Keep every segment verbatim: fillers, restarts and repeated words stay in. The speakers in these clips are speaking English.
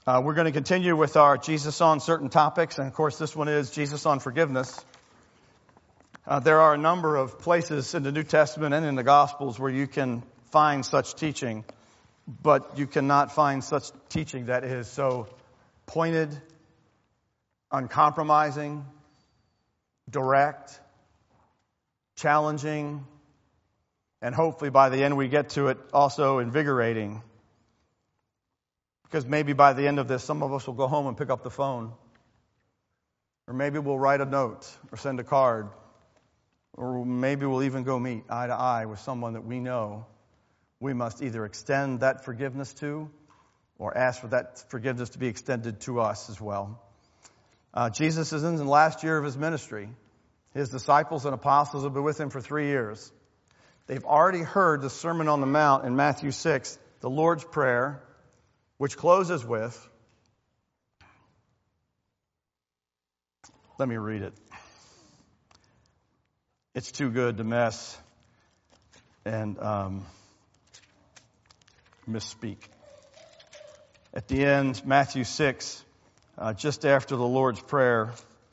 Uh, we're going to continue with our Jesus on certain topics, and of course this one is Jesus on forgiveness. Uh, there are a number of places in the New Testament and in the Gospels where you can find such teaching, but you cannot find such teaching that is so pointed, uncompromising, direct, challenging, and hopefully by the end we get to it also invigorating. Because maybe by the end of this, some of us will go home and pick up the phone. Or maybe we'll write a note or send a card. Or maybe we'll even go meet eye to eye with someone that we know we must either extend that forgiveness to or ask for that forgiveness to be extended to us as well. Uh, Jesus is in the last year of his ministry. His disciples and apostles have been with him for three years. They've already heard the Sermon on the Mount in Matthew six, the Lord's Prayer, which closes with, let me read it. It's too good to mess and um, misspeak. At the end, Matthew six, uh, just after the Lord's Prayer,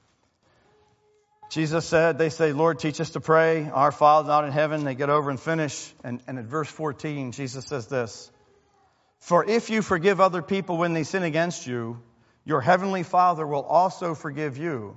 Jesus said, they say, Lord, teach us to pray. Our Father not in heaven. They get over and finish. And, and at verse fourteen, Jesus says this, for if you forgive other people when they sin against you, your heavenly Father will also forgive you.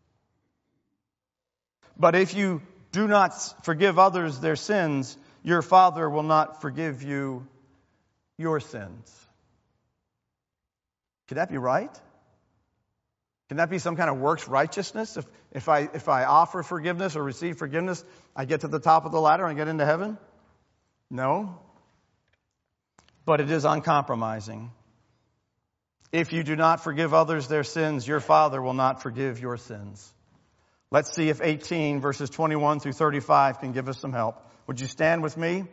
But if you do not forgive others their sins, your Father will not forgive you your sins. Could that be right? Can that be some kind of works righteousness? If, if I if I offer forgiveness or receive forgiveness, I get to the top of the ladder and I get into heaven? No. But it is uncompromising. If you do not forgive others their sins, your Father will not forgive your sins. Let's see if eighteen verses twenty-one through thirty-five can give us some help. Would you stand with me?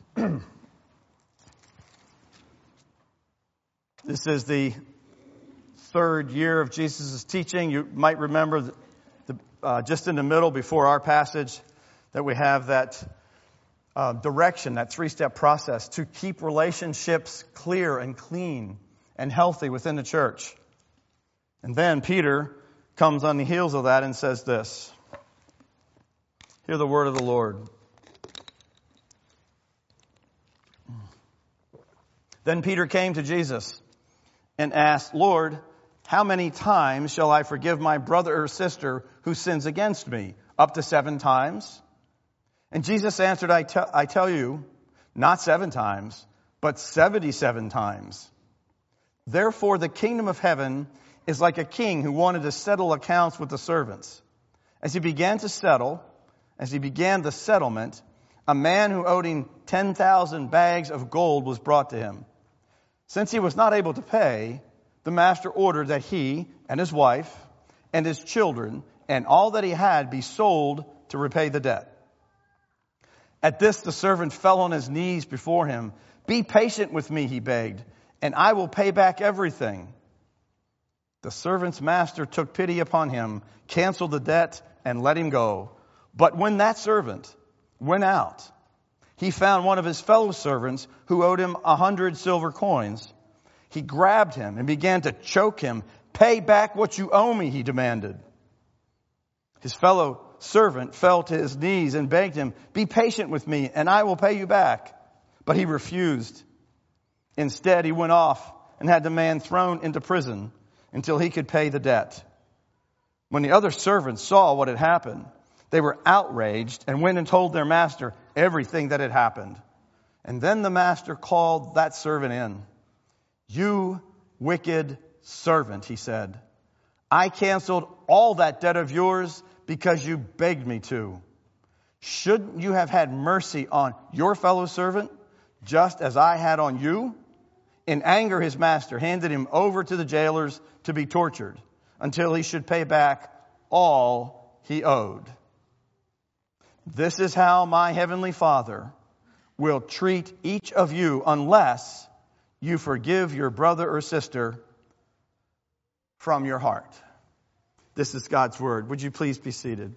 This is the third year of Jesus' teaching. You might remember the, the, uh, just in the middle before our passage that we have that uh, direction, that three-step process to keep relationships clear and clean and healthy within the church. And then Peter comes on the heels of that and says this. Hear the word of the Lord. Then Peter came to Jesus and asked, Lord, how many times shall I forgive my brother or sister who sins against me? Up to seven times? And Jesus answered, I, te- I tell you, not seven times, but seventy-seven times. Therefore, the kingdom of heaven is like a king who wanted to settle accounts with the servants. As he began to settle, as he began the settlement, a man who owed him ten thousand bags of gold was brought to him. Since he was not able to pay, the master ordered that he and his wife and his children and all that he had be sold to repay the debt. At this, the servant fell on his knees before him. Be patient with me, he begged, and I will pay back everything. The servant's master took pity upon him, canceled the debt, and let him go. But when that servant went out, he found one of his fellow servants who owed him a hundred silver coins. He grabbed him and began to choke him. Pay back what you owe me, he demanded. His fellow servant fell to his knees and begged him, be patient with me and I will pay you back. But he refused. Instead, he went off and had the man thrown into prison until he could pay the debt. When the other servants saw what had happened, they were outraged and went and told their master everything that had happened. And then the master called that servant in. You wicked servant, he said. I canceled all that debt of yours because you begged me to. Shouldn't you have had mercy on your fellow servant, just as I had on you? In anger, his master handed him over to the jailers to be tortured until he should pay back all he owed. This is how my heavenly Father will treat each of you unless you forgive your brother or sister from your heart. This is God's word. Would you please be seated?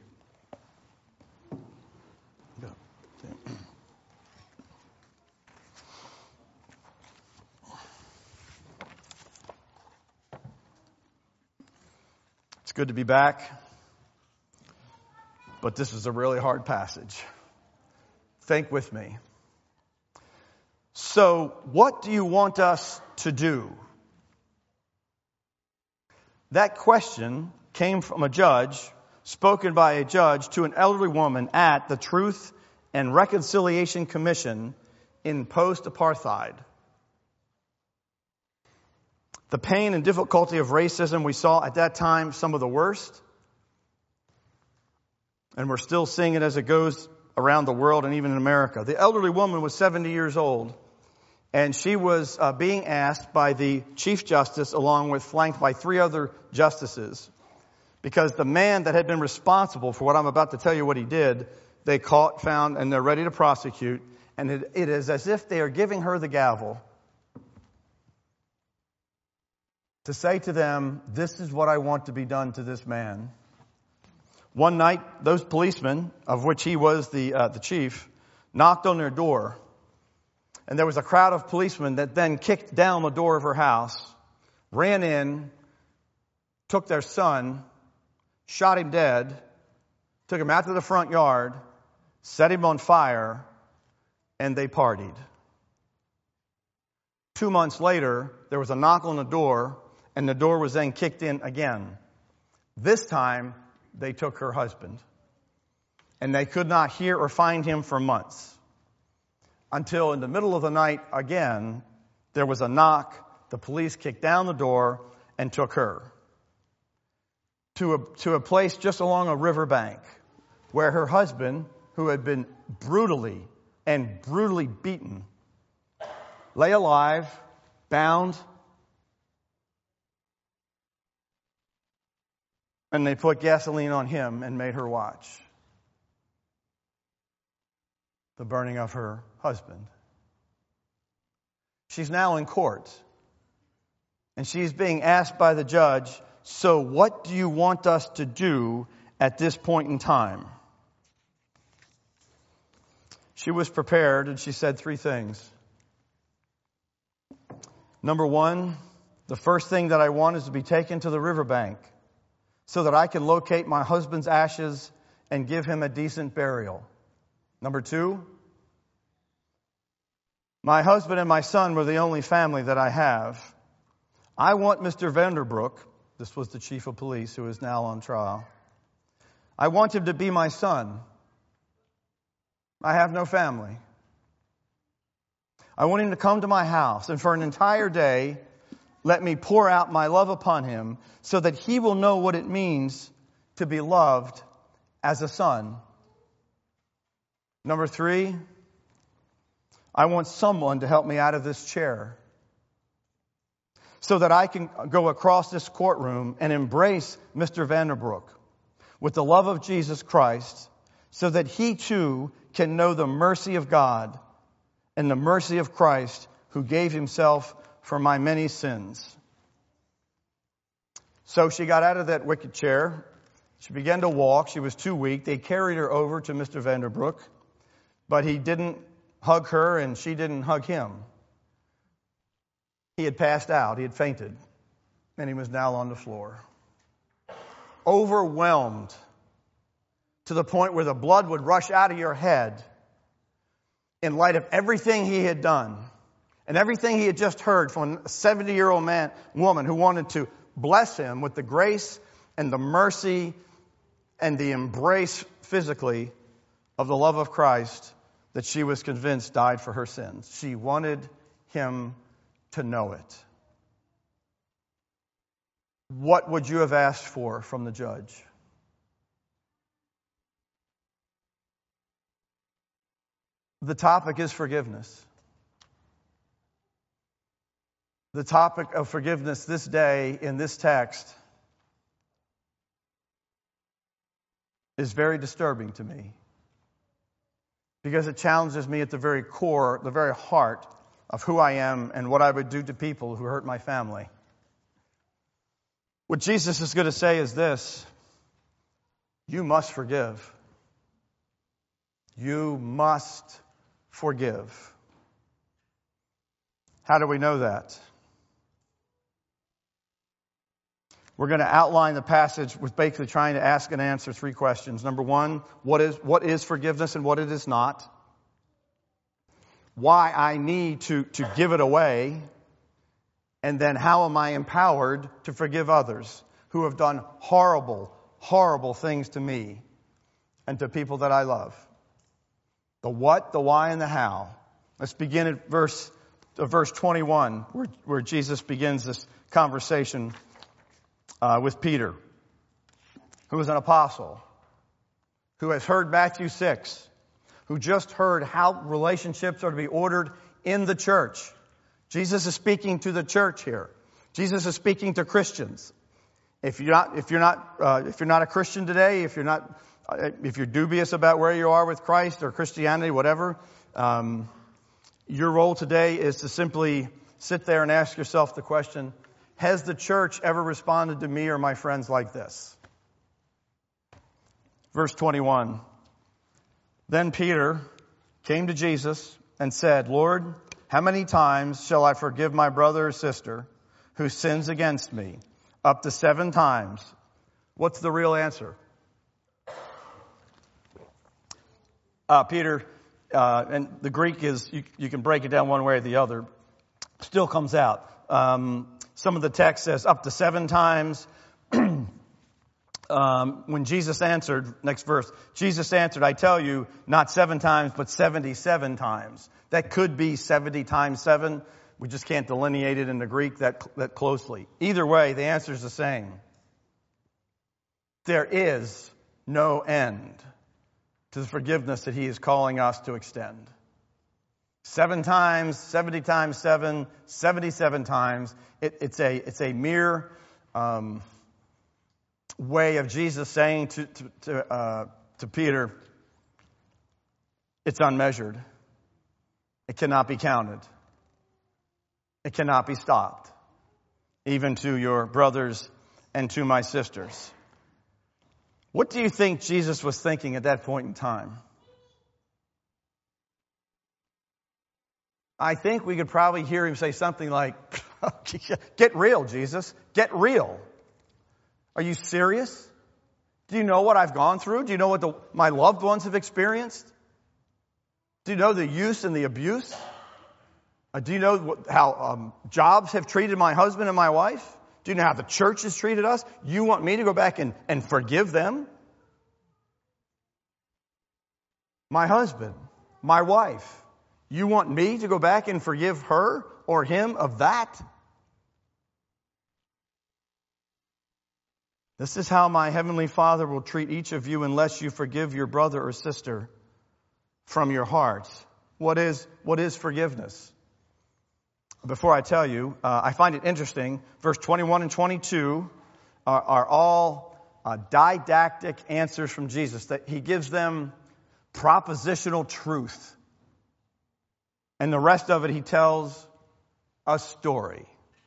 Good to be back, but this is a really hard passage. Think with me. So, what do you want us to do? That question came from a judge, spoken by a judge to an elderly woman at the Truth and Reconciliation Commission in post-apartheid. The pain and difficulty of racism we saw at that time, some of the worst. And we're still seeing it as it goes around the world and even in America. The elderly woman was seventy years old, and she was uh, being asked by the Chief Justice, along with flanked by three other justices, because the man that had been responsible for what I'm about to tell you what he did, they caught, found, and they're ready to prosecute. And it, it is as if they are giving her the gavel to say to them, this is what I want to be done to this man. One night, those policemen, of which he was the uh, the chief, knocked on their door. And there was a crowd of policemen that then kicked down the door of her house, ran in, took their son, shot him dead, took him out to the front yard, set him on fire, and they partied. Two months later, there was a knock on the door, and the door was then kicked in again. This time, they took her husband. And they could not hear or find him for months. Until in the middle of the night, again, there was a knock. The police kicked down the door and took her to a, to a place just along a riverbank where her husband, who had been brutally and brutally beaten, lay alive, bound, and they put gasoline on him and made her watch the burning of her husband. She's now in court, and she's being asked by the judge, so what do you want us to do at this point in time? She was prepared, and she said three things. Number one, the first thing that I want is to be taken to the riverbank so that I can locate my husband's ashes and give him a decent burial. Number two, my husband and my son were the only family that I have. I want Mister Vanderbroek, this was the chief of police who is now on trial, I want him to be my son. I have no family. I want him to come to my house, and for an entire day, let me pour out my love upon him so that he will know what it means to be loved as a son. Number three, I want someone to help me out of this chair so that I can go across this courtroom and embrace Mister Vanderbroek with the love of Jesus Christ so that he too can know the mercy of God and the mercy of Christ who gave himself for my many sins. So she got out of that wicker chair. She began to walk. She was too weak. They carried her over to Mister Vanderbroek, but he didn't hug her and she didn't hug him. He had passed out. He had fainted, and he was now on the floor, overwhelmed to the point where the blood would rush out of your head in light of everything he had done. And everything he had just heard from a seventy-year-old man, woman who wanted to bless him with the grace and the mercy and the embrace physically of the love of Christ that she was convinced died for her sins. She wanted him to know it. What would you have asked for from the judge? The topic is forgiveness. The topic of forgiveness this day in this text is very disturbing to me because it challenges me at the very core, the very heart of who I am and what I would do to people who hurt my family. What Jesus is going to say is this: you must forgive. You must forgive. How do we know that? We're going to outline the passage with basically trying to ask and answer three questions. Number one, what is, what is forgiveness and what it is not? Why I need to, to give it away. And then how am I empowered to forgive others who have done horrible, horrible things to me and to people that I love? The what, the why, and the how. Let's begin at verse, uh, verse twenty-one, where, where Jesus begins this conversation Uh, with Peter, who is an apostle, who has heard Matthew six, who just heard how relationships are to be ordered in the church. Jesus is speaking to the church here. Jesus is speaking to Christians. If you're not, if you're not, uh, if you're not a Christian today, if you're not, uh, if you're dubious about where you are with Christ or Christianity, whatever, um, your role today is to simply sit there and ask yourself the question: has the church ever responded to me or my friends like this? Verse twenty-one. Then Peter came to Jesus and said, Lord, how many times shall I forgive my brother or sister who sins against me? Up to seven times. What's the real answer? Uh, Peter, uh, and the Greek is, you, you can break it down one way or the other, still comes out. Um, Some of the text says up to seven times. um, when Jesus answered, next verse, Jesus answered, I tell you, not seven times, but seventy-seven times. That could be seventy times seven. We just can't delineate it in the Greek that, that closely. Either way, the answer is the same. There is no end to the forgiveness that he is calling us to extend. Seven times, seventy times seven, seventy-seven times. It, it's a it's a mere um, way of Jesus saying to to to, uh, to Peter, it's unmeasured. It cannot be counted. It cannot be stopped, even to your brothers and to my sisters. What do you think Jesus was thinking at that point in time? I think we could probably hear him say something like, get real, Jesus. Get real. Are you serious? Do you know what I've gone through? Do you know what the, my loved ones have experienced? Do you know the use and the abuse? Uh, do you know what, how um, jobs have treated my husband and my wife? Do you know how the church has treated us? You want me to go back and, and forgive them? My husband, my wife. You want me to go back and forgive her or him of that? This is how my heavenly Father will treat each of you unless you forgive your brother or sister from your heart. What is, what is forgiveness? Before I tell you, uh, I find it interesting. Verse twenty-one and twenty-two are, are all uh, didactic answers from Jesus. That he gives them propositional truth. And the rest of it, he tells a story.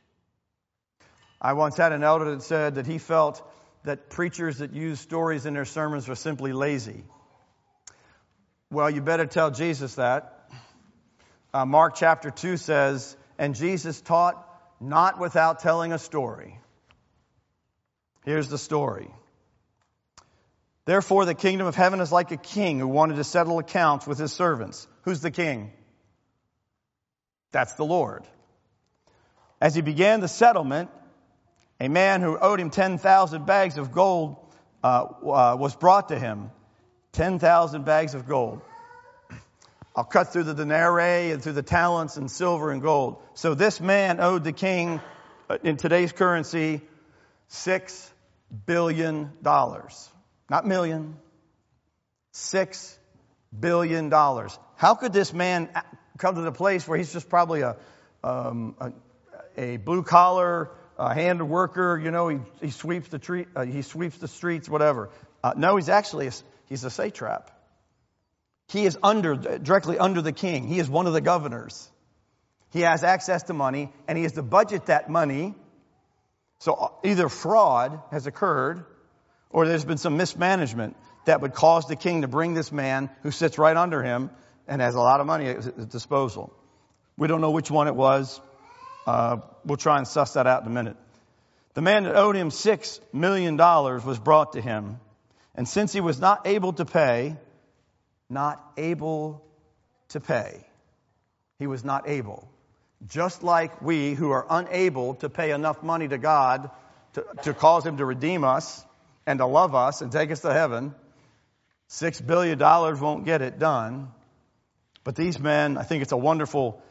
I once had an elder that said that he felt that preachers that use stories in their sermons were simply lazy. Well, you better tell Jesus that. Uh, Mark chapter two says, and Jesus taught not without telling a story. Here's the story. Therefore, the kingdom of heaven is like a king who wanted to settle accounts with his servants. Who's the king? That's the Lord. As he began the settlement, a man who owed him ten thousand bags of gold uh, uh, was brought to him. ten thousand bags of gold. I'll cut through the denarii and through the talents and silver and gold. So this man owed the king, uh, in today's currency, six billion dollars. Not million. Six billion dollars. How could this man come to the place where he's just probably a um, a, a blue collar uh, hand worker? You know, he he sweeps the tree, uh, he sweeps the streets, whatever. Uh, no, he's actually a, he's a satrap. He is under directly under the king. He is one of the governors. He has access to money, and he has to budget that money. So either fraud has occurred, or there's been some mismanagement that would cause the king to bring this man who sits right under him and has a lot of money at his disposal. We don't know which one it was. Uh, we'll try and suss that out in a minute. The man that owed him six million dollars was brought to him. And since he was not able to pay, not able to pay, he was not able. Just like we who are unable to pay enough money to God to, to cause him to redeem us and to love us and take us to heaven, six billion dollars won't get it done. But these men, I think it's a wonderful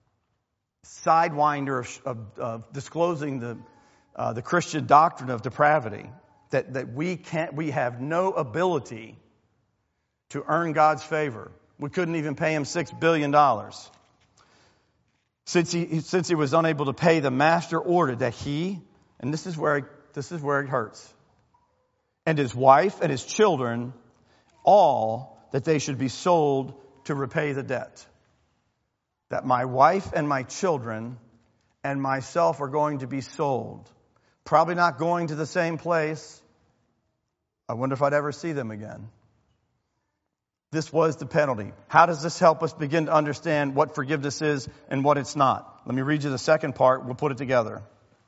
sidewinder of, of, of disclosing the uh, the Christian doctrine of depravity, that that we can't, we have no ability to earn God's favor. We couldn't even pay him six billion dollars. Since he since he was unable to pay, the master ordered that he, and this is where this is where it hurts, and his wife and his children, all that they should be sold to repay the debt. That my wife and my children and myself are going to be sold. Probably not going to the same place. I wonder if I'd ever see them again. This was the penalty. How does this help us begin to understand what forgiveness is and what it's not? Let me read you the second part. We'll put it together.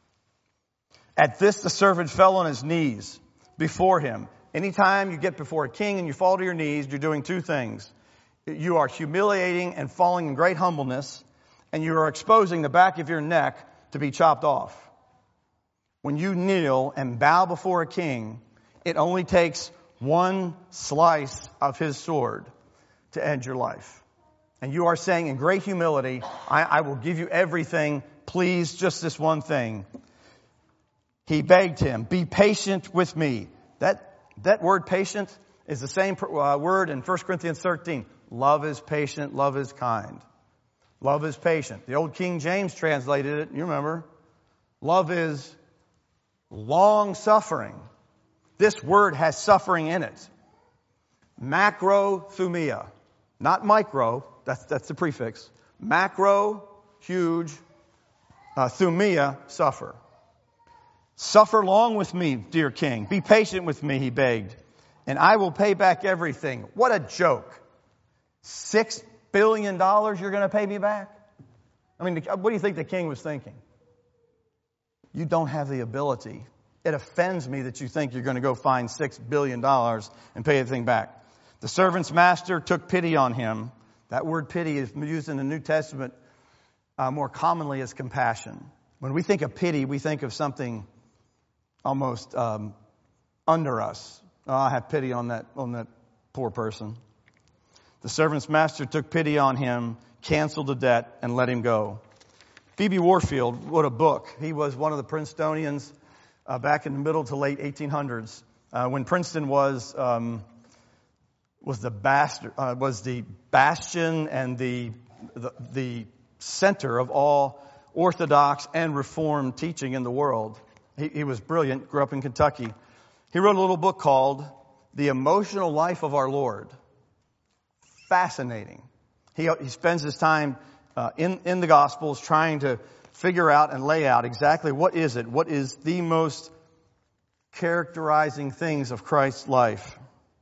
At this, the servant fell on his knees before him. Anytime you get before a king and you fall to your knees, you're doing two things. You are humiliating and falling in great humbleness, and you are exposing the back of your neck to be chopped off. When you kneel and bow before a king, it only takes one slice of his sword to end your life. And you are saying in great humility, I, I will give you everything, please, just this one thing. He begged him, be patient with me. That, that word patient is the same uh, word in First Corinthians thirteen. Love is patient, love is kind. Love is patient. The old King James translated it, you remember. Love is long-suffering. This word has suffering in it. Macrothumia. Not micro, that's, that's the prefix. Macro, huge. Uh, thumia, suffer. Suffer long with me, dear king. Be patient with me, he begged, and I will pay back everything. What a joke. Six billion dollars you're going to pay me back? I mean, what do you think the king was thinking? You don't have the ability. It offends me that you think you're going to go find six billion dollars and pay everything back. The servant's master took pity on him. That word pity is used in the New Testament uh, more commonly as compassion. When we think of pity, we think of something almost um, under us. Oh, I have pity on that on that poor person. The servant's master took pity on him, canceled the debt, and let him go. Phoebe Warfield wrote a book. He was one of the Princetonians uh, back in the middle to late eighteen hundreds, uh, when Princeton was um, was the bast- uh, was the bastion and the, the the center of all Orthodox and Reformed teaching in the world. He, he was brilliant. Grew up in Kentucky. He wrote a little book called "The Emotional Life of Our Lord." Fascinating. He, he spends his time uh, in, in the Gospels trying to figure out and lay out exactly what is it, what is the most characterizing things of Christ's life.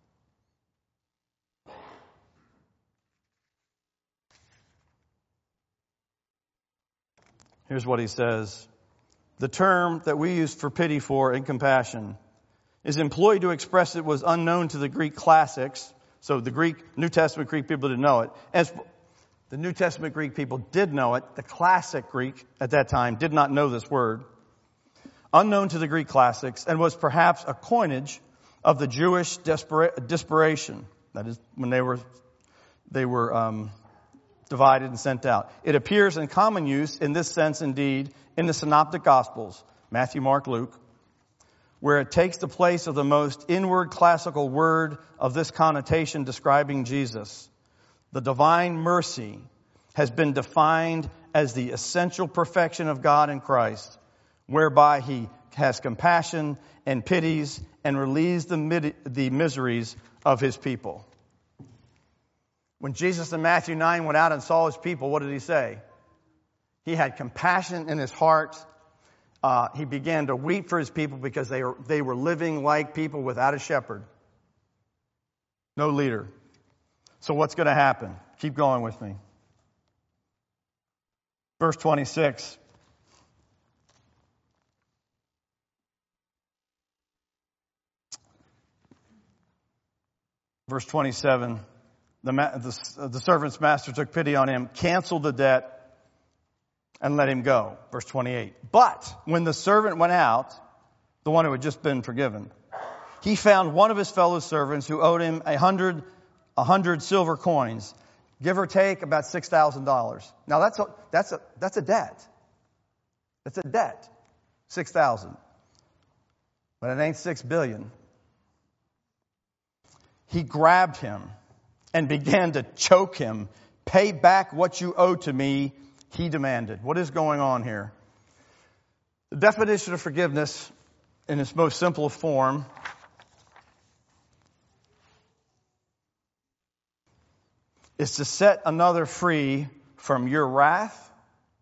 Here's what he says. The term that we used for pity for and compassion is employed to express it was unknown to the Greek classics. So the Greek, New Testament Greek people didn't know it. As the New Testament Greek people did know it, the classic Greek at that time did not know this word. Unknown to the Greek classics, and was perhaps a coinage of the Jewish despera- desperation. That is, when they were they were um, divided and sent out. It appears in common use in this sense, indeed, in the Synoptic Gospels, Matthew, Mark, Luke, where it takes the place of the most inward classical word of this connotation describing Jesus. The divine mercy has been defined as the essential perfection of God in Christ, whereby he has compassion and pities and relieves the, mid- the miseries of his people. When Jesus in Matthew nine went out and saw his people, what did he say? He had compassion in his heart. Uh, he began to weep for his people because they were, they were living like people without a shepherd. No leader. So what's going to happen? Keep going with me. Verse twenty-six. Verse twenty-seven, the, ma- the, the servant's master took pity on him, canceled the debt, and let him go. Verse twenty-eight. But when the servant went out, the one who had just been forgiven, he found one of his fellow servants who owed him a hundred, a hundred silver coins, give or take about six thousand dollars. Now that's a, that's a, that's a debt. That's a debt. Six thousand. But it ain't six billion. He grabbed him and began to choke him. Pay back what you owe to me, he demanded. What is going on here? The definition of forgiveness in its most simple form is to set another free from your wrath,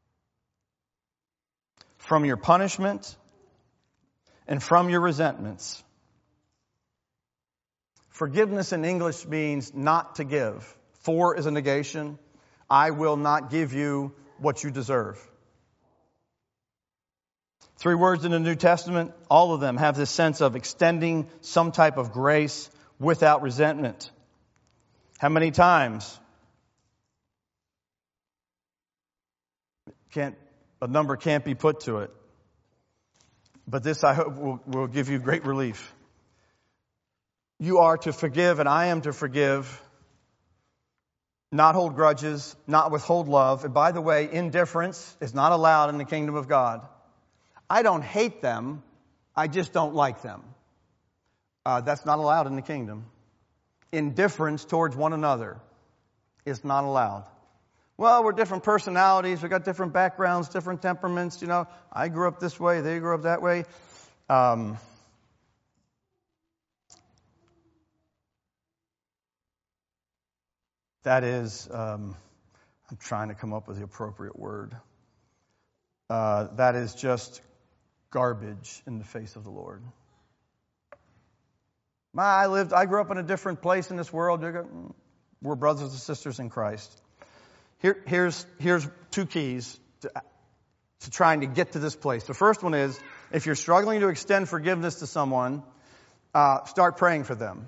from your punishment, and from your resentments. Forgiveness in English means not to give. For is a negation. I will not give you what you deserve. Three words in the New Testament, all of them have this sense of extending some type of grace without resentment. How many times? Can't, a number can't be put to it. But this, I hope, will, will give you great relief. You are to forgive, and I am to forgive, not hold grudges, not withhold love. And by the way, indifference is not allowed in the kingdom of God. I don't hate them, I just don't like them. Uh, that's not allowed in the kingdom. Indifference towards one another is not allowed. Well, we're different personalities, we got different backgrounds, different temperaments, you know. I grew up this way, they grew up that way. Um, that is, um, I'm trying to come up with the appropriate word. Uh, that is just garbage in the face of the Lord. My, I lived, I grew up in a different place in this world. We're brothers and sisters in Christ. Here, here's, here's two keys to, to trying to get to this place. The first one is, if you're struggling to extend forgiveness to someone, uh, start praying for them.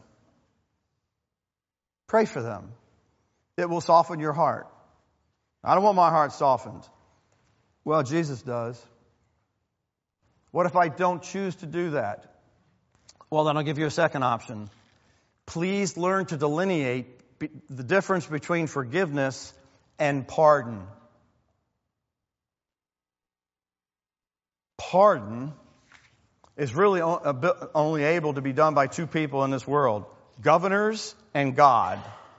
Pray for them. It will soften your heart. I don't want my heart softened. Well, Jesus does. What if I don't choose to do that? Well, then I'll give you a second option. Please learn to delineate the difference between forgiveness and pardon. Pardon is really only able to be done by two people in this world, governors and God.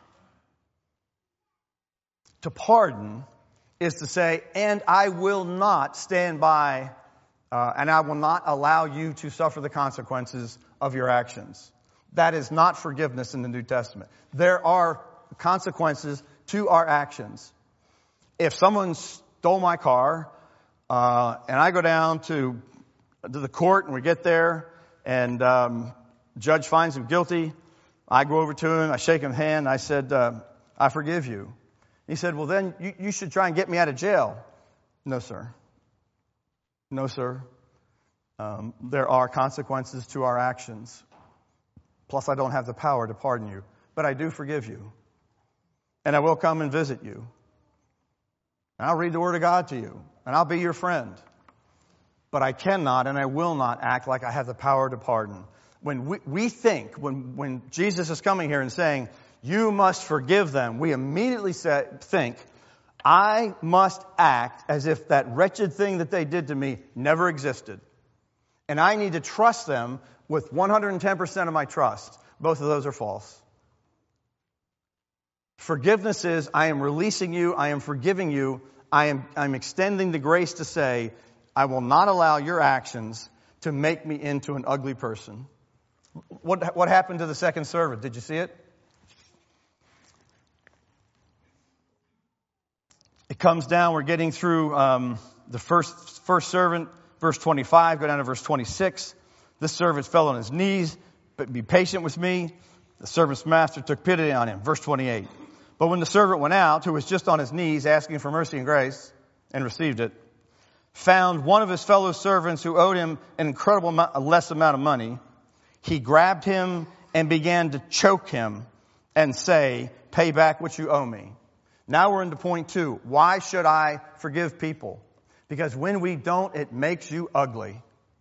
To pardon is to say, and I will not stand by, uh, and I will not allow you to suffer the consequences of your actions. That is not forgiveness in the New Testament. There are consequences to our actions. If someone stole my car, uh, and I go down to, to the court and we get there and um, judge finds him guilty, I go over to him, I shake his hand, I said, uh, I forgive you. He said, well then you, you should try and get me out of jail. No, sir. No, sir. Um, there are consequences to our actions. Plus I don't have the power to pardon you. But I do forgive you. And I will come and visit you. And I'll read the Word of God to you. And I'll be your friend. But I cannot and I will not act like I have the power to pardon. When we, we think, when, when Jesus is coming here and saying, you must forgive them, we immediately say, think, I must act as if that wretched thing that they did to me never existed. And I need to trust them with one hundred ten percent of my trust. Both of those are false. Forgiveness is, I am releasing you, I am forgiving you, I am I'm extending the grace to say, I will not allow your actions to make me into an ugly person. What, what happened to the second servant? Did you see it? It comes down, we're getting through um, the first first servant, verse twenty-five, go down to verse twenty-six. This servant fell on his knees, but be patient with me. The servant's master took pity on him. Verse twenty-eight. But when the servant went out, who was just on his knees asking for mercy and grace, and received it, found one of his fellow servants who owed him an incredible amount, a less amount of money, he grabbed him and began to choke him. and say, pay back what you owe me. Now we're into point two. Why should I forgive people? Because when we don't, it makes you ugly.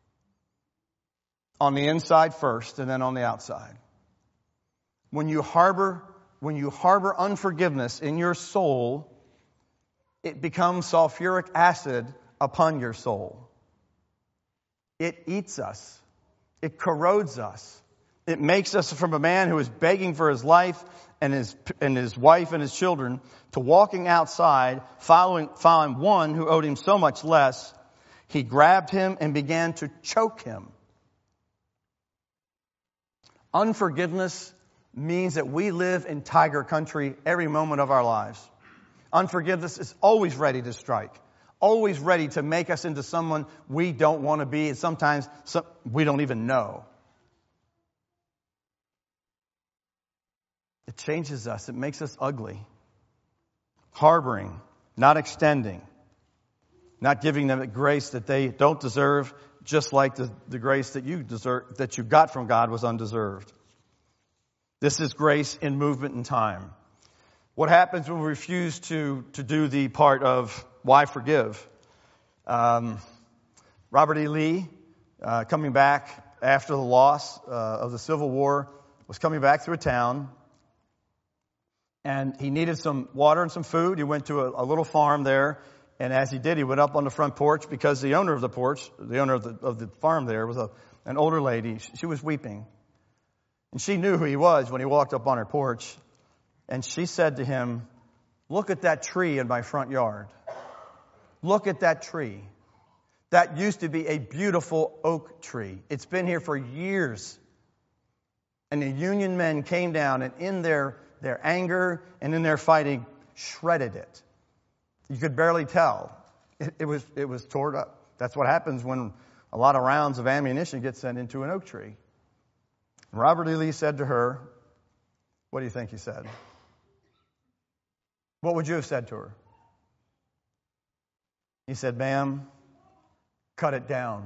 On the inside first and then on the outside. When you harbor, when you harbor unforgiveness in your soul, it becomes sulfuric acid upon your soul. It eats us. It corrodes us. It makes us from a man who is begging for his life and his and his wife and his children to walking outside, following, following one who owed him so much less. He grabbed him and began to choke him. Unforgiveness means that we live in tiger country every moment of our lives. Unforgiveness is always ready to strike, always ready to make us into someone we don't want to be, and sometimes some, we don't even know. It changes us. It makes us ugly. Harboring, not extending, not giving them the grace that they don't deserve, just like the, the grace that you deserve, that you got from God was undeserved. This is grace in movement and time. What happens when we refuse to, to do the part of why forgive? Um, Robert E. Lee, uh, coming back after the loss uh, of the Civil War, was coming back through a town, and he needed some water and some food. He went to a, a little farm there, and as he did, he went up on the front porch because the owner of the porch, the owner of the, of the farm there, was a, an older lady. She, she was weeping. And she knew who he was when he walked up on her porch. And she said to him, look at that tree in my front yard. Look at that tree. That used to be a beautiful oak tree. It's been here for years. And the Union men came down and in their, their anger and in their fighting shredded it. You could barely tell. It, it was, it was torn up. That's what happens when a lot of rounds of ammunition get sent into an oak tree. Robert E. Lee said to her, what do you think he said? What would you have said to her? He said, ma'am, cut it down.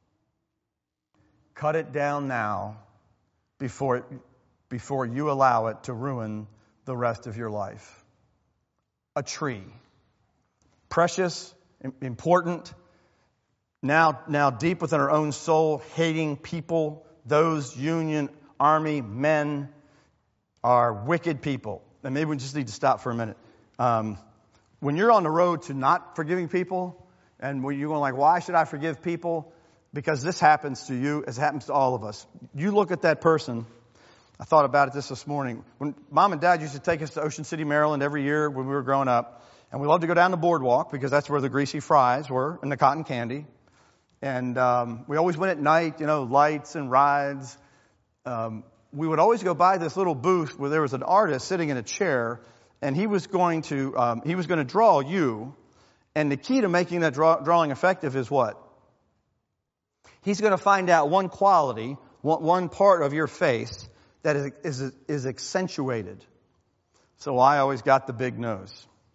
Cut it down now before, it, before you allow it to ruin the rest of your life. A tree. Precious, important, now, now deep within our own soul, hating people. Those Union Army men are wicked people. And maybe we just need to stop for a minute. Um, when you're on the road to not forgiving people, and when you're going like, why should I forgive people? Because this happens to you, as it happens to all of us. You look at that person. I thought about it this this morning. When Mom and Dad used to take us to Ocean City, Maryland every year when we were growing up, and we loved to go down the boardwalk because that's where the greasy fries were and the cotton candy. And um, we always went at night, you know, lights and rides. Um, we would always go by this little booth where there was an artist sitting in a chair, and he was going to um, he was going to draw you. And the key to making that draw, drawing effective is what? He's going to find out one quality, one, one part of your face that is, is is accentuated. So I always got the big nose,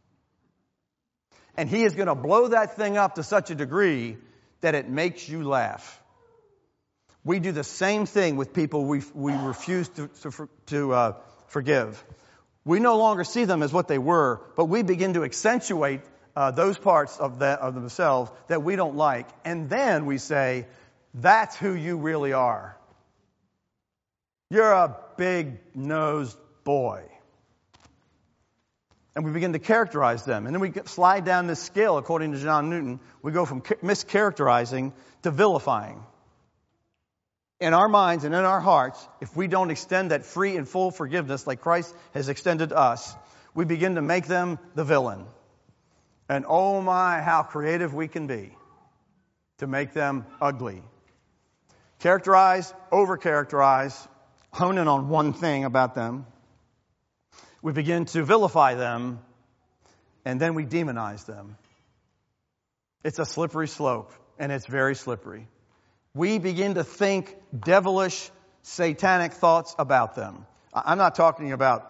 and he is going to blow that thing up to such a degree that it makes you laugh. We do the same thing with people we we refuse to to, to uh, forgive. We no longer see them as what they were, but we begin to accentuate uh, those parts of that of themselves that we don't like, and then we say, "That's who you really are. You're a big-nosed boy." And we begin to characterize them. And then we get, slide down this scale, according to John Newton. We go from mischaracterizing to vilifying. In our minds and in our hearts, if we don't extend that free and full forgiveness like Christ has extended to us, we begin to make them the villain. And oh my, how creative we can be to make them ugly. Characterize, over-characterize, hone in on one thing about them. We begin to vilify them, and then we demonize them. It's a slippery slope, and it's very slippery. We begin to think devilish, satanic thoughts about them. I'm not talking about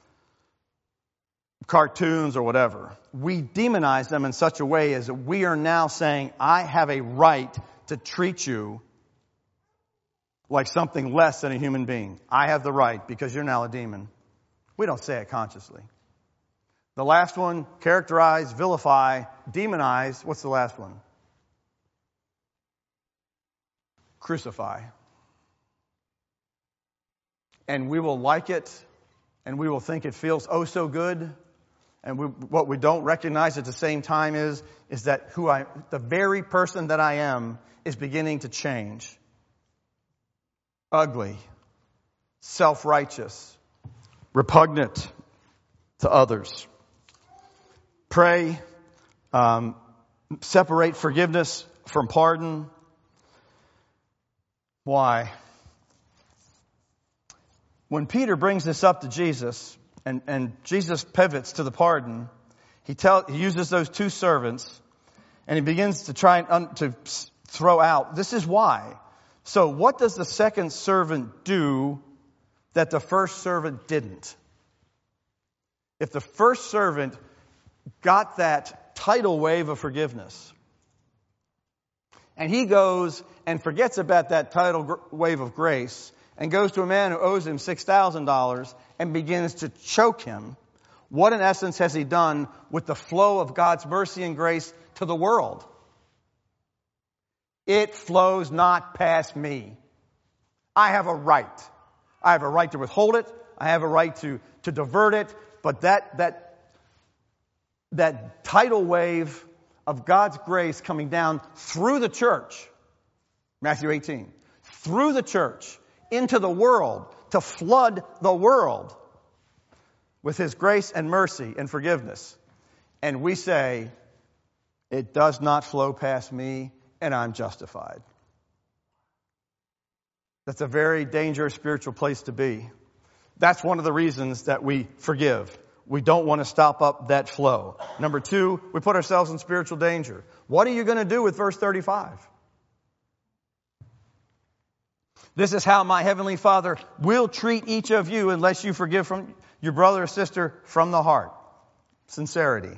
cartoons or whatever. We demonize them in such a way as that we are now saying, I have a right to treat you like something less than a human being. I have the right because you're now a demon. We don't say it consciously. The last one, characterize, vilify, demonize. What's the last one? Crucify. And we will like it, and we will think it feels oh so good. And we, what we don't recognize at the same time is, is that who I, the very person that I am is beginning to change. Ugly, self-righteous, repugnant to others. Pray, um, separate forgiveness from pardon. Why? When Peter brings this up to Jesus, and, and Jesus pivots to the pardon, he, tell, he uses those two servants, and he begins to try and un, to throw out, this is why. So what does the second servant do that the first servant didn't? If the first servant got that tidal wave of forgiveness, and he goes and forgets about that tidal gr- wave of grace, and goes to a man who owes him six thousand dollars and begins to choke him, what in essence has he done with the flow of God's mercy and grace to the world? It flows not past me. I have a right. I have a right to withhold it. I have a right to, to divert it. But that, that, that tidal wave of God's grace coming down through the church, Matthew eighteen, through the church, into the world, to flood the world with His grace and mercy and forgiveness. And we say, it does not flow past me, and I'm justified. That's a very dangerous spiritual place to be. That's one of the reasons that we forgive. We don't want to stop up that flow. Number two, we put ourselves in spiritual danger. What are you going to do with verse thirty-five? This is how my heavenly Father will treat each of you unless you forgive from your brother or sister from the heart. Sincerity.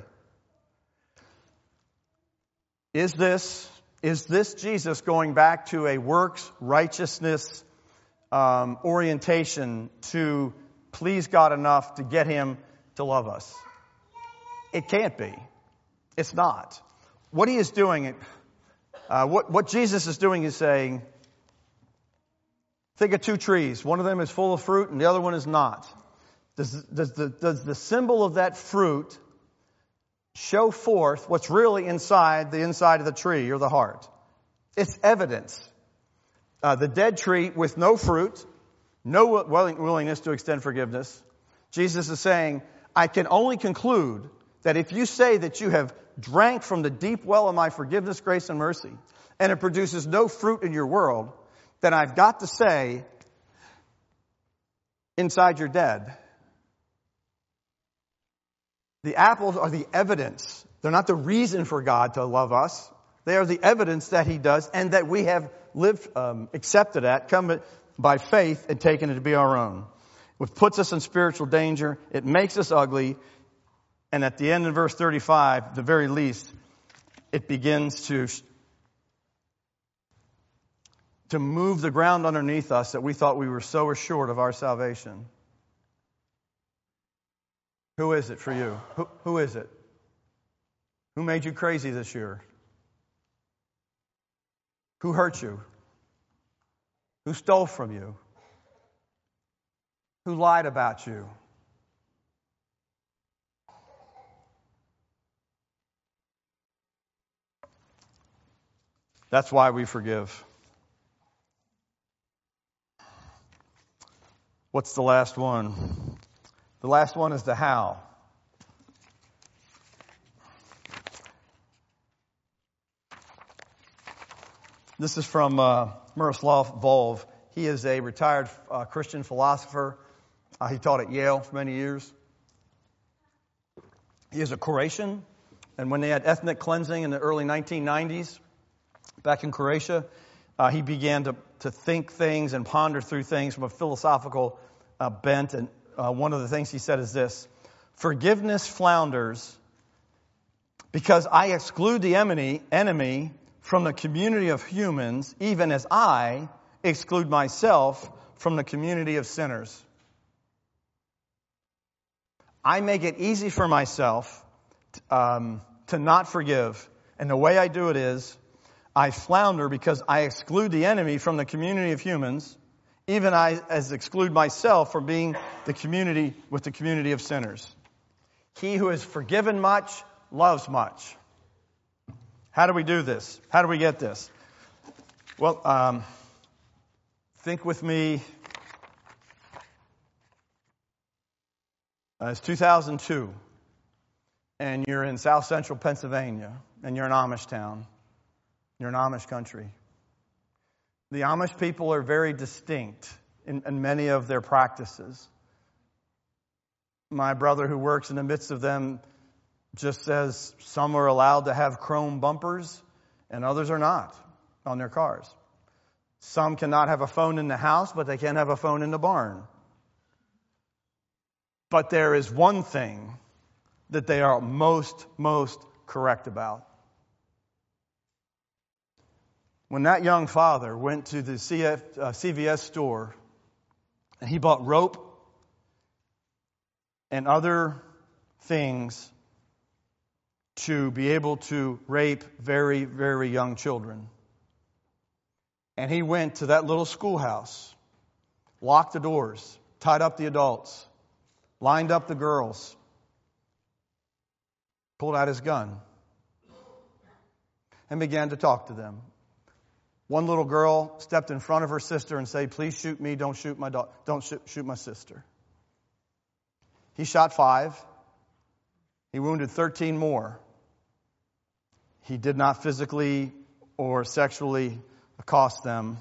Is this, is this Jesus going back to a works righteousness um, orientation to please God enough to get Him to love us? It can't be. It's not. What He is doing, uh, what, what Jesus is doing is saying, think of two trees. One of them is full of fruit and the other one is not. Does, does, the, does the symbol of that fruit show forth what's really inside the inside of the tree or the heart? It's evidence. Uh, the dead tree with no fruit, no willing, willingness to extend forgiveness. Jesus is saying, I can only conclude that if you say that you have drank from the deep well of my forgiveness, grace, and mercy, and it produces no fruit in your world, then I've got to say, inside you're dead. The apples are the evidence. They're not the reason for God to love us. They are the evidence that He does and that we have lived, um, accepted at, come by faith and taken it to be our own. It puts us in spiritual danger. It makes us ugly. And at the end of verse thirty-five, the very least, it begins to to move the ground underneath us that we thought we were so assured of our salvation. Who is it for you? Who, who is it? Who made you crazy this year? Who hurt you? Who stole from you? Who lied about you? That's why we forgive. What's the last one? The last one is the how. This is from uh, Miroslav Volf. He is a retired uh, Christian philosopher. Uh, he taught at Yale for many years. He is a Croatian, and when they had ethnic cleansing in the early nineteen nineties, back in Croatia, uh, he began to, to think things and ponder through things from a philosophical uh, bent. And uh, one of the things he said is this: forgiveness flounders because I exclude the enemy, enemy from the community of humans, even as I exclude myself from the community of sinners. I make it easy for myself um, to not forgive. And the way I do it is I flounder because I exclude the enemy from the community of humans, even I as exclude myself from being the community with the community of sinners. He who is forgiven much loves much. How do we do this? How do we get this? Well, um, think with me. Uh, it's two thousand two, and you're in South Central Pennsylvania, and you're in Amish town. You're in Amish country. The Amish people are very distinct in, in many of their practices. My brother who works in the midst of them just says some are allowed to have chrome bumpers, and others are not on their cars. Some cannot have a phone in the house, but they can have a phone in the barn. But there is one thing that they are most, most correct about. When that young father went to the C F, uh, C V S store and he bought rope and other things to be able to rape very, very young children. And he went to that little schoolhouse, locked the doors, tied up the adults, lined up the girls, pulled out his gun, and began to talk to them. One little girl stepped in front of her sister and said, "Please shoot me, don't shoot my da- don't shoot, shoot my sister." He shot five. He wounded thirteen more. He did not physically or sexually accost them,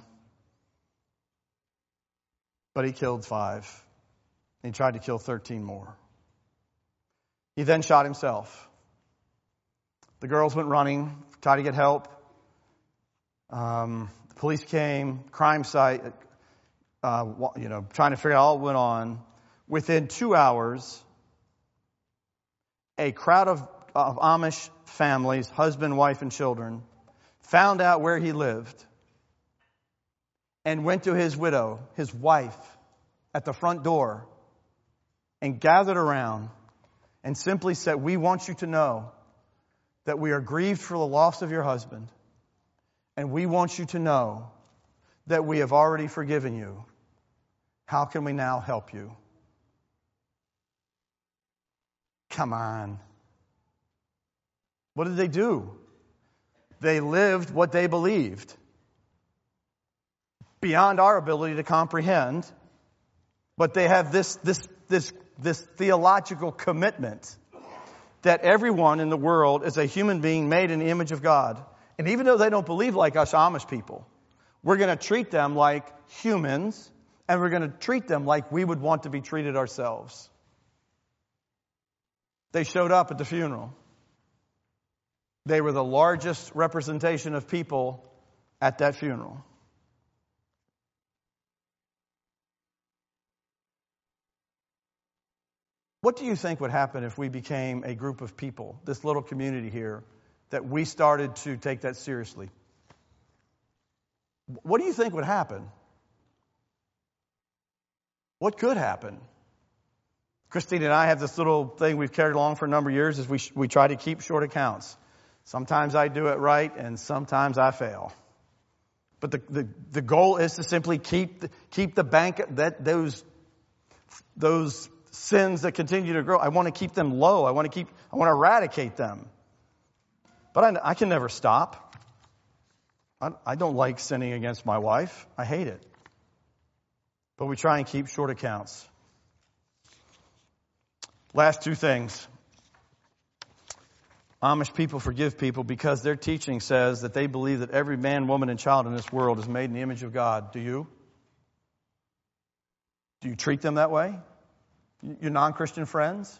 but he killed five. He tried to kill thirteen more. He then shot himself. The girls went running, tried to get help. Um, the police came, crime site, uh, you know, trying to figure out all what went on. Within two hours, a crowd of, of Amish families, husband, wife, and children, found out where he lived and went to his widow, his wife, at the front door and gathered around and simply said, "We want you to know that we are grieved for the loss of your husband, and we want you to know that we have already forgiven you. How can we now help you?" Come on. What did they do? They lived what they believed. Beyond our ability to comprehend, but they have this, this, this, this theological commitment that everyone in the world is a human being made in the image of God. And even though they don't believe like us Amish people, we're going to treat them like humans, and we're going to treat them like we would want to be treated ourselves. They showed up at the funeral. They were the largest representation of people at that funeral. What do you think would happen if we became a group of people, this little community here, that we started to take that seriously? What do you think would happen? What could happen? Christine and I have this little thing we've carried along for a number of years is we, we try to keep short accounts. Sometimes I do it right and sometimes I fail. But the, the, the goal is to simply keep the, keep the bank, that those, those sins that continue to grow, I want to keep them low. I want to keep, I want to eradicate them. But I, I can never stop. I, I don't like sinning against my wife. I hate it. But we try and keep short accounts. Last two things. Amish people forgive people because their teaching says that they believe that every man, woman, and child in this world is made in the image of God. Do you? Do you treat them that way? Your non-Christian friends?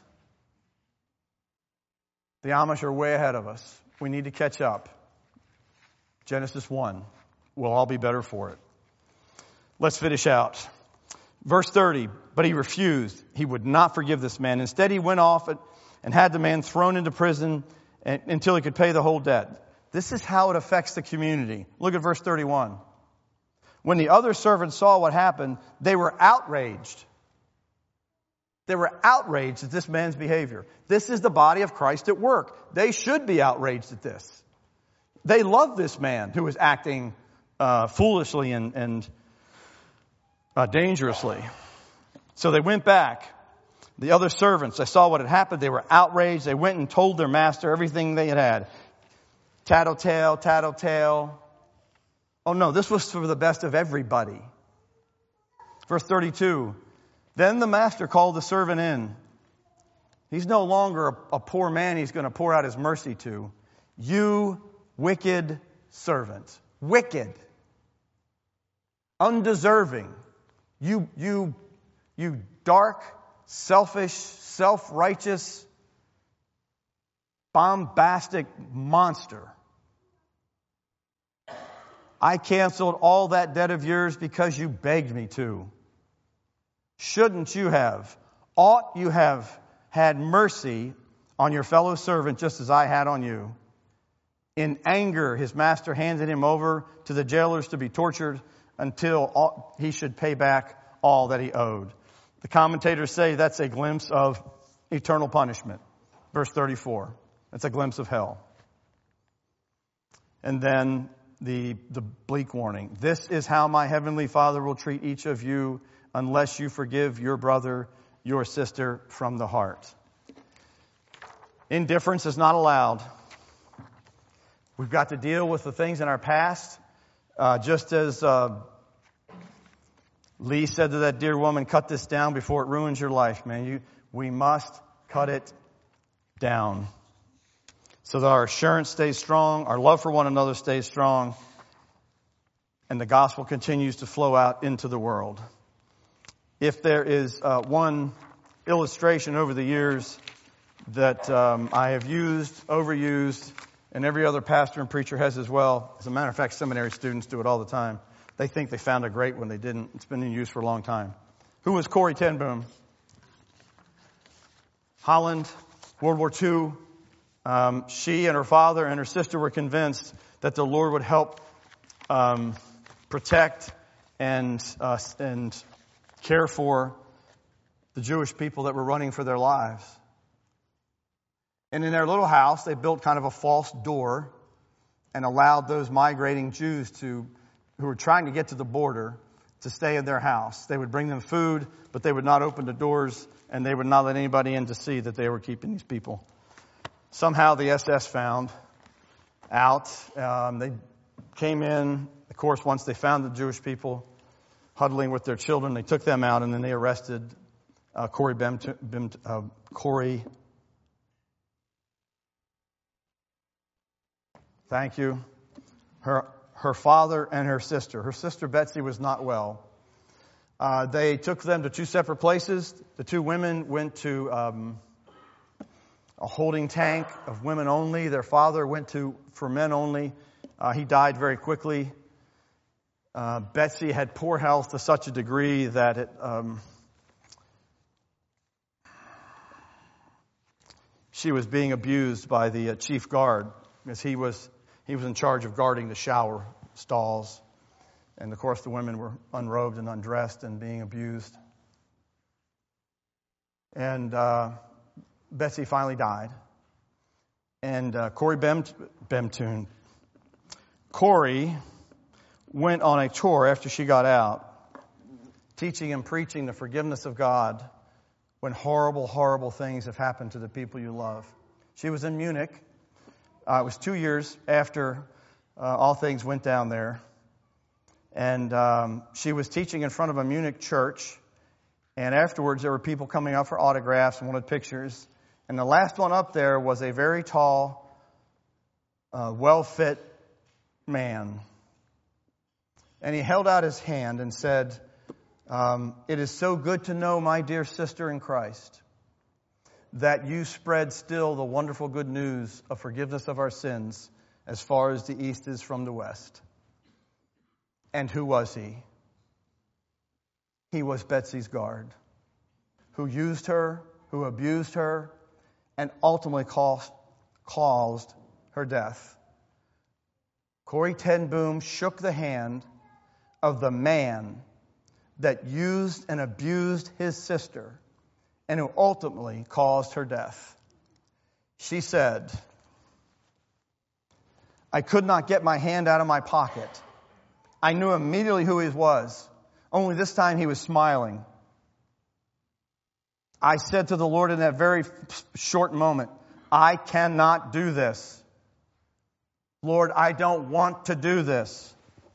The Amish are way ahead of us. We need to catch up. Genesis one. We'll all be better for it. Let's finish out. Verse thirty, but he refused. He would not forgive this man. Instead, he went off and had the man thrown into prison until he could pay the whole debt. This is how it affects the community. Look at verse thirty-one. When the other servants saw what happened, they were outraged. They were outraged at this man's behavior. This is the body of Christ at work. They should be outraged at this. They loved this man who was acting uh, foolishly and, and uh, dangerously. So they went back. The other servants, they saw what had happened. They were outraged. They went and told their master everything they had had. Tattletale, tattletale. Oh no, this was for the best of everybody. Verse thirty-two. Then the master called the servant in. He's no longer a, a poor man he's going to pour out his mercy to. You wicked servant. Wicked. Undeserving. You, you, you dark, selfish, self-righteous, bombastic monster. I canceled all that debt of yours because you begged me to. Shouldn't you have? Ought you have had mercy on your fellow servant just as I had on you? In anger, his master handed him over to the jailers to be tortured until all, he should pay back all that he owed. The commentators say that's a glimpse of eternal punishment. Verse thirty-four. That's a glimpse of hell. And then the, the bleak warning. This is how my heavenly Father will treat each of you unless you forgive your brother, your sister from the heart. Indifference is not allowed. We've got to deal with the things in our past. Uh, just as uh, Lee said to that dear woman, cut this down before it ruins your life, man. You, we must cut it down so that our assurance stays strong, our love for one another stays strong, and the gospel continues to flow out into the world. If there is uh, one illustration over the years that um, I have used, overused, and every other pastor and preacher has as well. As a matter of fact, seminary students do it all the time. They think they found it great when they didn't. It's been in use for a long time. Who was Corrie ten Boom? Holland, World War Two. Um, she and her father and her sister were convinced that the Lord would help um, protect and uh, and care for the Jewish people that were running for their lives. And in their little house, they built kind of a false door and allowed those migrating Jews to, who were trying to get to the border, to stay in their house. They would bring them food, but they would not open the doors, and they would not let anybody in to see that they were keeping these people. Somehow the S S found out. Um, they came in. Of course, once they found the Jewish people huddling with their children, they took them out, and then they arrested uh, Corrie Bem, Bem, uh, Corrie. Thank you. Her her father and her sister. Her sister Betsy was not well. Uh, they took them to two separate places. The two women went to um, a holding tank of women only. Their father went to for men only. Uh, he died very quickly. Uh, Betsy had poor health to such a degree that it, um, she was being abused by the uh, chief guard because he was he was in charge of guarding the shower stalls, and of course the women were unrobed and undressed and being abused. And uh, Betsy finally died, and uh, Corrie Bem, Bemtoon, Corrie. went on a tour after she got out, teaching and preaching the forgiveness of God when horrible, horrible things have happened to the people you love. She was in Munich. Uh, it was two years after uh, all things went down there. And um, she was teaching in front of a Munich church. And afterwards, there were people coming up for autographs and wanted pictures. And the last one up there was a very tall, uh, well-fit man. And he held out his hand and said, um, it is so good to know, my dear sister in Christ, that you spread still the wonderful good news of forgiveness of our sins as far as the east is from the west. And who was he? He was Betsy's guard, who used her, who abused her, and ultimately caused, caused her death. Corrie ten Boom shook the hand of the man that used and abused his sister and who ultimately caused her death. She said, I could not get my hand out of my pocket. I knew immediately who he was, only this time he was smiling. I said to the Lord in that very short moment, I cannot do this. Lord, I don't want to do this.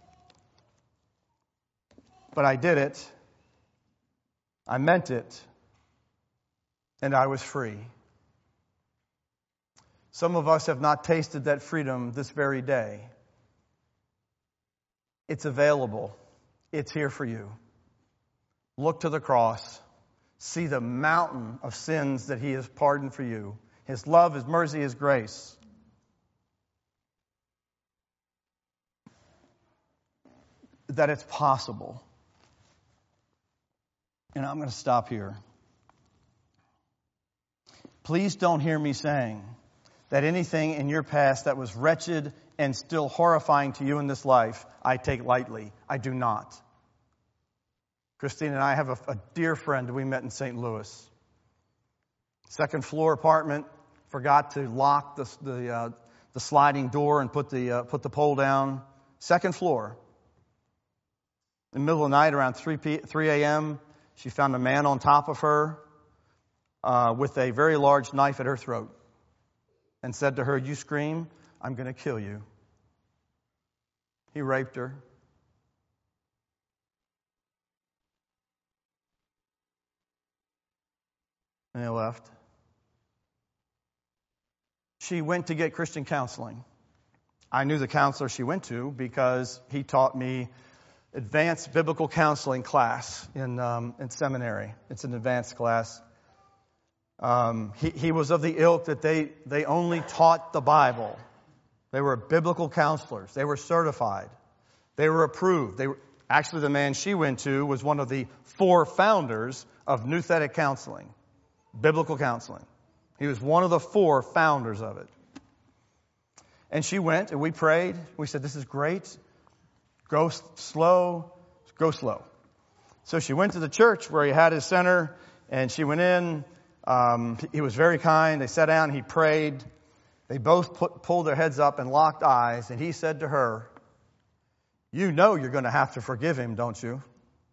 But I did it. I meant it. And I was free. Some of us have not tasted that freedom this very day. It's available. It's here for you. Look to the cross. See the mountain of sins that he has pardoned for you. His love, his mercy, his grace. That it's possible. And I'm going to stop here. Please don't hear me saying that anything in your past that was wretched and still horrifying to you in this life, I take lightly. I do not. Christine and I have a, a dear friend we met in Saint Louis. Second floor apartment, forgot to lock the the, uh, the sliding door and put the uh, put the pole down. Second floor. In the middle of the night, around three a.m., she found a man on top of her uh, with a very large knife at her throat and said to her, you scream, I'm going to kill you. He raped her. And he left. She went to get Christian counseling. I knew the counselor she went to because he taught me advanced biblical counseling class in um, in seminary. It's an advanced class. Um, he, he was of the ilk that they, they only taught the Bible. They were biblical counselors. They were certified. They were approved. They were, actually, the man she went to was one of the four founders of Nouthetic Counseling, biblical counseling. He was one of the four founders of it. And she went, and we prayed. We said, this is great. Go slow. Go slow. So she went to the church where he had his center, and she went in. Um, he was very kind. They sat down. He prayed. They both put, pulled their heads up and locked eyes. And he said to her, you know you're going to have to forgive him, don't you?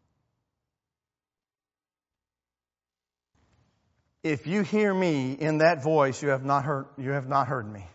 If you hear me in that voice, you have not heard, you have not heard me.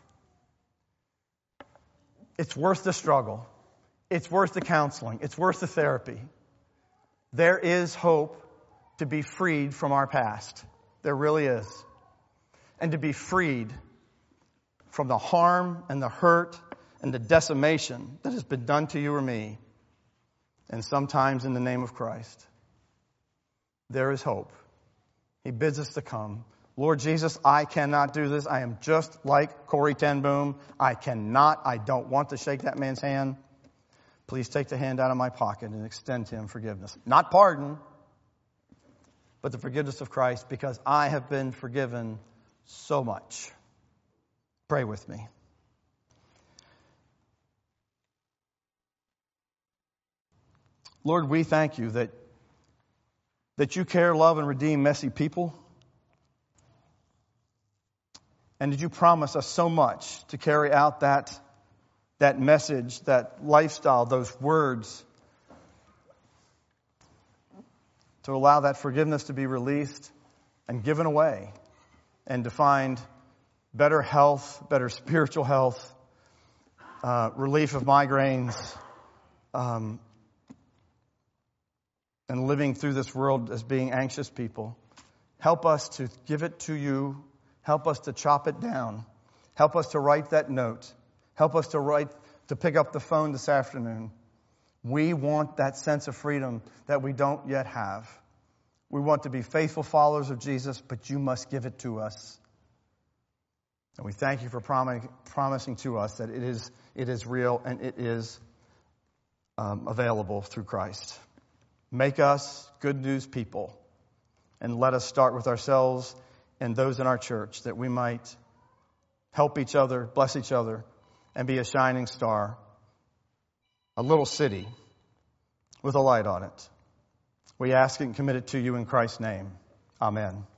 It's worth the struggle. It's worth the counseling. It's worth the therapy. There is hope to be freed from our past. There really is. And to be freed from the harm and the hurt and the decimation that has been done to you or me. And sometimes in the name of Christ. There is hope. He bids us to come. Lord Jesus, I cannot do this. I am just like Corrie ten Boom. I cannot, I don't want to shake that man's hand. Please take the hand out of my pocket and extend to him forgiveness. Not pardon, but the forgiveness of Christ, because I have been forgiven so much. Pray with me. Lord, we thank you that, that you care, love, and redeem messy people. And did you promise us so much to carry out that, that message, that lifestyle, those words, to allow that forgiveness to be released and given away, and to find better health, better spiritual health, uh, relief of migraines, um, and living through this world as being anxious people. Help us to give it to you. Help us to chop it down. Help us to write that note. Help us to write, to pick up the phone this afternoon. We want that sense of freedom that we don't yet have. We want to be faithful followers of Jesus, but you must give it to us. And we thank you for prom- promising to us that it is, it is real and it is um, available through Christ. Make us good news people, and let us start with ourselves and those in our church, that we might help each other, bless each other, and be a shining star, a little city with a light on it. We ask and commit it to you in Christ's name. Amen.